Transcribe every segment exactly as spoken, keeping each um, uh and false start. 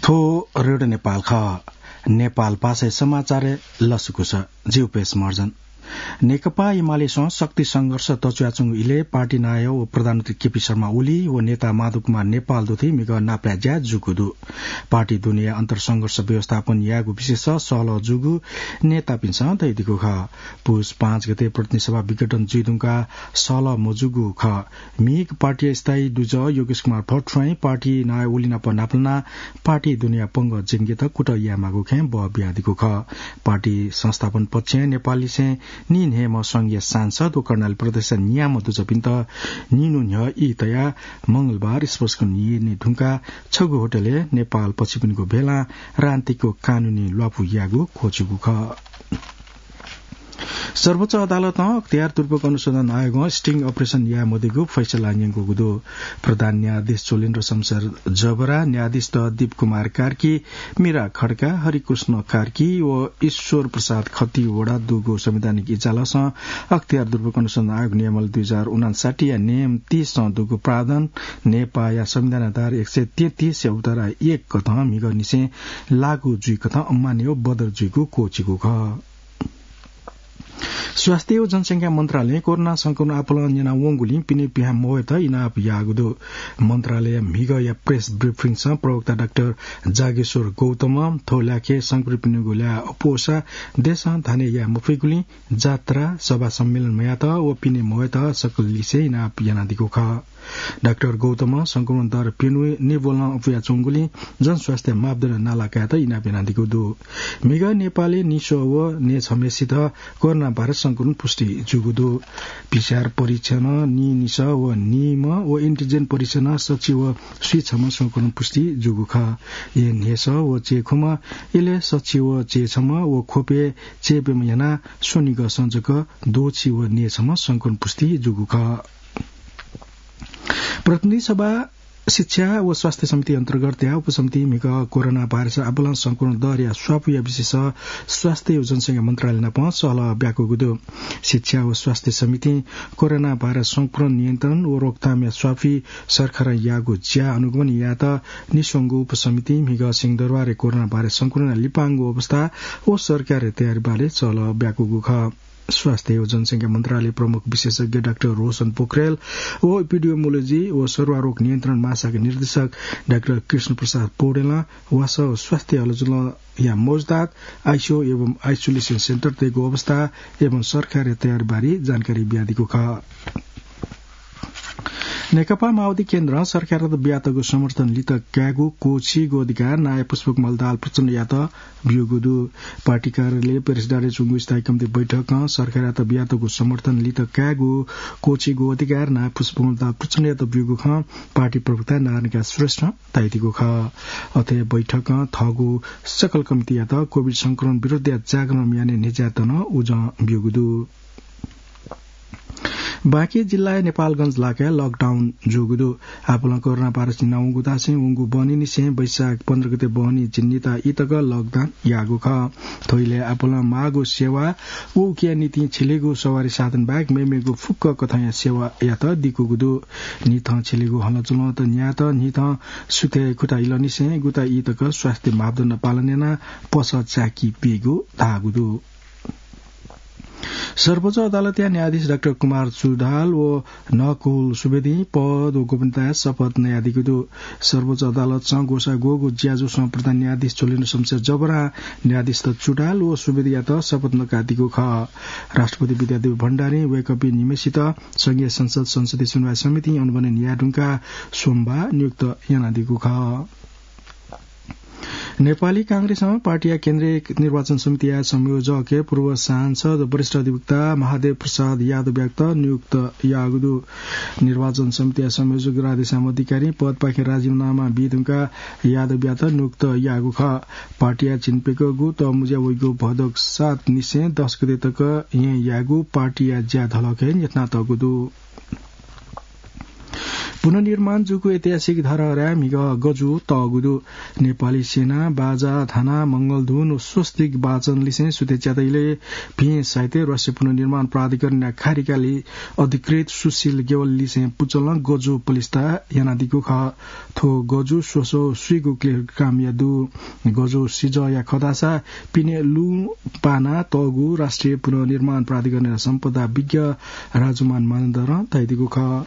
ठो रेडियो नेपाल ख नेपाल पासे समाचार लसुको छ जीवपेश मर्जन नेकपा एमालेसँग शक्ति संघर्ष तचुयाचुङ इले पार्टी नाय ओ प्रधानमन्त्री केपी शर्मा ओली ओ नेता माधव कुमार नेपाल दुथी मिग नाप्ला ज्या जुगुदु पार्टी दुनिया अन्तर संघर्ष व्यवस्थापन यागु विशेष सहल जुगु नेता पिन्छ दैदिको ख पुस पाँच गते प्रतिनिधि सभा विघटन जुइदुङका सहल मोजुगु ख मिग पार्टी स्थायी दुज योगेश कुमार भट्टराई पार्टी नाय ओलिना प नाप्लना पार्टी दुनिया पंग जिंगे त कुट यामागु खे ब ब्यादिको ख पार्टी संस्थापन पक्ष नेपाली से नीन हेम संघीय सांसद ओ कर्णाली प्रदेश न्याम दुजपिन्त निनु न्य इ तया मंगलबार स्पर्शको नि ढुंका छगु होटले नेपाल पश्चिमको बेला रान्तिको कानूनी लपु यागु खोजुगु ख सर्वोच्च अदालत अख्तियार दुर्पयोग अनुसन्धान आयोग स्टिंग अपरेशन या मोदीको फैसला न्याङको गुदो प्रधान न्यायाधीश चोलेन्द्र शमशेर जबरा न्यायाधीश दीप कुमार कार्की मीरा खड्का हरिकृष्ण कार्की ओ ईश्वर प्रसाद खती वडा दुगो संवैधानिक इजालस अख्तियार दुर्पयोग अनुसन्धान आयोग नियमल दुई हजार उनासाठी या नियम तीस दुगो प्रावधान नेपा या संविधान आधार एक सय तेतीस उत्तरा एक कथ मिग निसे लागू जुई कथ अम्माने बदर जुईको कोचीको ख स्वास्थ्य ओ जनसंख्या मन्त्रालय कोरोना संक्रमण आकलन जना वंगुली पिने पिहा मोयत इनाप यागुदो मन्त्रालय मिग या प्रेस ब्रिफिङ स प्रवक्ता डाक्टर जागेश्वर गौतम थोलाखे संक्रमण गुला अपोसा देश धाने या मुफिगुली जात्रा सभा सम्मेलन मयात ओ पिने मोयत सकलिसे इनाप यानादिको ख डाक्टर गौतम संक्रमण दर पिनु ने बोल्न अफिया चुंगुली जनस्वास्थ्य मापदण्ड नालाकात इनाप यानादिको दो मिग नेपाली निसो व ने छमेसित कोरोना भाइरस संक्रमण पुष्टि जुगुदो पीसीआर परीक्षण नि निस व निम व एन्टिजेन परीक्षण सचिव स्विछम संक्रमण पुष्टि जुगु ख ये नेस व चेखम इले सचिव चेछम व खोपे चेपेम याना सोनिग संजक दोछि व नेछम संक्रमण पुष्टि जुगु ख प्रतिनिधि सभा शिक्षा व स्वास्थ्य समिति अन्तर्गत त्या उपसमिति मिग कोरोना भाइरस आबलन संक्रमण दर या स्वाप या विशेष स्वास्थ्य व जनसंख्या मन्त्रालय नप सहल ब्याको गुदो शिक्षा व स्वास्थ्य समिति कोरोना भाइरस संक्रमण नियन्त्रण व रोकथाम या स्वाफी सरकार यागु ज्या अनुगमन या त निसंगो उपसमिति मिग सिंहदरबार कोरोना भाइरस संक्रमण लिपाङ्गो अवस्था ओ सरकार तयारी बारे चल ब्याको गुख स्वास्थ्य व जनसंख्या मन्त्रालय प्रमुख विशेषज्ञ डाक्टर रोशन पोखरेल ओ एपिडियोमोलोजी व सर्वरोग नियन्त्रण महाशाखा निर्देशक डाक्टर कृष्ण प्रसाद पौडेल वास स्वास्थ्य आलोचना या मौजदात आइसिओ एवं आइसोलेसन सेन्टर तेको अवस्था एवं सरकारी तयारी बारे जानकारी ब्यादिको ख नेकपा माओवादी केन्द्र सरकार ब्यातको समर्थन लित क्यागु कोची गो अधिकार नाय पुष्पक मलदाल प्रचण्ड यात बियोगुदु पार्टी कार्यालय पेरिसडारे चुंगु स्थायी कमिटी बैठक सरकार ब्यातको समर्थन लित क्यागु कोची गो अधिकार नाय पुष्पक मलदाल प्रचण्ड यात बियोगु ख पार्टी प्रवक्ता नारायण श्रेष्ठ ताइतिको ख अथे बैठक थगु सकल कमिटी यात कोविड संक्रमण विरुद्ध जागरण याने निर्यातन उज बियोगुदु बाँकी जिल्ला नेपालगंज लाके लकडाउन जोगुदो आपुला कोरोना भाइरस नाउगुदा से उंगु बनिनी से वैशाख पन्ध्र गते बहनी चिन्निता इतक लकडाउन यागु ख थोइले आपुला मागु सेवा उ किया नीति छिलेगु सवारी साधन बाग मेमेगु फुक्क कथाया सेवा यात दिकु गुदो निथ छिलेगु हलचुल त न्यात निथ सुते खुटा इलनि से गुता इतक स्वास्थ्य मापदण्ड पालनेना पस चाकी पेगु धागुदो सर्वोच्च अदालत न्यायाधीश डाक्टर कुमार सुधाल ओ नकुल सुवेदी पद ओ गोपनीयता शपथ न्यायाधीश सर्वोच्च अदालत सँग गोसा गोगो ज्याजो सँग प्रधान न्यायाधीश चोलेन्द्र शमशेर जबरा न्यायाधीश चुडाल ओ सुवेदी यात शपथ नकादिको ख राष्ट्रपति विद्यादेवी भण्डारी वेकपी निमेसित संघीय संसद संसदीय सुनवाई समिति अनुबने न्यायाधुङका सोमबा नियुक्त यानादिको ख नेपाली कांग्रेस पार्टी केन्द्रीय निर्वाचन समिति संयोजक पूर्व सांसद वरिष्ठ अधिवक्ता महादेव प्रसाद यादव व्यक्त नियुक्त यागुदु निर्वाचन समिति संयोजक राधेश्याम अधिकारी पद पाखे राजीनामा विधुका यादव व्यक्त नियुक्त यागु ख पार्टी चिन्पेको गु त मुज्या वइगु भदक सात निसे दस गते तक यहाँ यागु पार्टी ज्या धलक नेतना तगुदु पुनर्निर्माण जुको ऐतिहासिक धरोहर मिग गजु तगुदु नेपाली सेना बाजा थाना मंगलधुन स्वस्तिक वाचन लिसे सुते च्यातैले भि साहित्य राष्ट्रिय पुनर्निर्माण प्राधिकरण खारिकाले अधिकृत सुशील गेवल लिसे पुचल गजु पुलिसता यानादिको ख थो गजु सोसो सुइगु क्लियर काम यादु गजु सिज या खदासा पिने लु पाना तगु राष्ट्रिय पुनर्निर्माण प्राधिकरण सम्पदा विज्ञ राजुमान मानन्दर तैदिको ख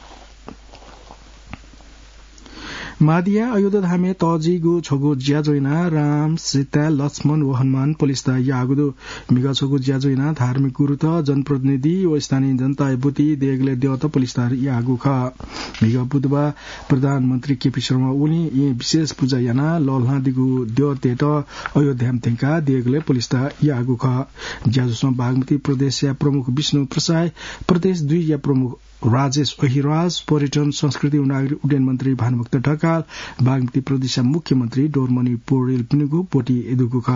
मादिया अयोध्या धामे तजिगु छोगु ज्याजोइना राम सीता लक्ष्मण व हनुमान पुलिसता यागुदु मिगा छोगु ज्याजोइना धार्मिक गुरु त जनप्रतिनिधि व स्थानीय जनता बुति देगले देवता पुलिसता यागु ख मिगा बुधबार प्रधानमन्त्री केपी शर्मा ओली यी विशेष पूजा याना ललहादिगु देवतेट अयोध्या थेका देगले पुलिसता यागु ख ज्याजोसम बागमती प्रदेश या प्रमुख विष्णु प्रसाद प्रदेश दुई या प्रमुख राजेश अहिराज पर्यटन संस्कृति व नागरिक उड्डयन मन्त्री भानुभक्त ढकाल बागमती प्रदेश मुख्यमन्त्री डोरमणि पौडेल पिनुगु पोटी एदुगु ख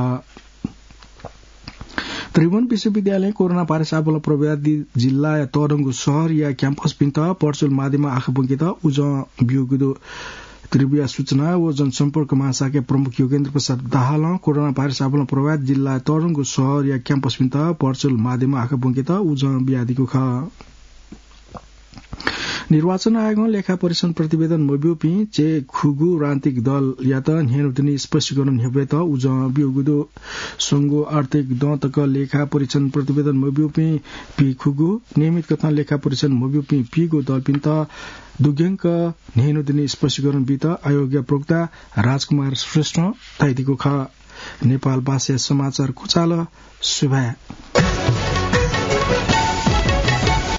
त्रिभुवन विश्वविद्यालय कोरोना भाइरस आबल प्रव्याधि जिल्ला या तरंगु शहर या क्याम्पस पिन्त पर्चुल माध्यममा आँखा बुङ्कित उज बिउगुदु त्रिभुवन सूचना व जनसम्पर्क महाशाखा प्रमुख योगेन्द्र प्रसाद दाहाल कोरोना भाइरस आबल प्रव्याधि जिल्ला तरंगु शहर या क्याम्पस पिन्त पर्चुल माध्यममा आँखा बुङ्कित उज बियादिको ख निर्वाचन आयोग लेखा परीक्षण प्रतिवेदन मोब्युपी चे खुगु राजनीतिक दल या त हेनुतनी स्पष्टीकरण हेबे त उज बिउगुदो संगो आर्थिक दतक लेखा परीक्षण प्रतिवेदन मोब्युपी पी खुगु नियमित कथा लेखा परीक्षण मोब्युपी पी गो दल पिन्त दुग्यंक हेनुतनी स्पष्टीकरण बित आयोग्य प्रवक्ता राजकुमार श्रेष्ठ तैदिको ख नेपाल भाषा समाचार कुचाल सुभा